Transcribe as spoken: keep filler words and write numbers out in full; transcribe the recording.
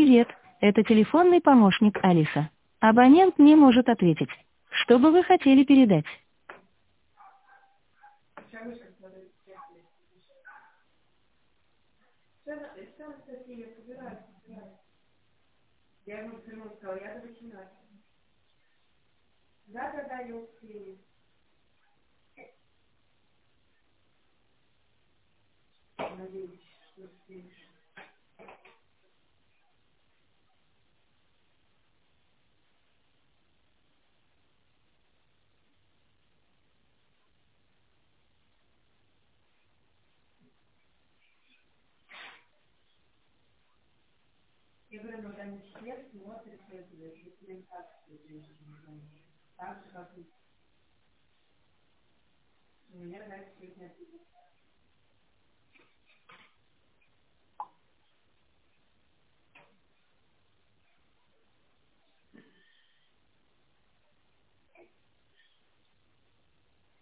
Привет, это телефонный помощник Алиса. Абонент не может ответить. Что бы вы хотели передать?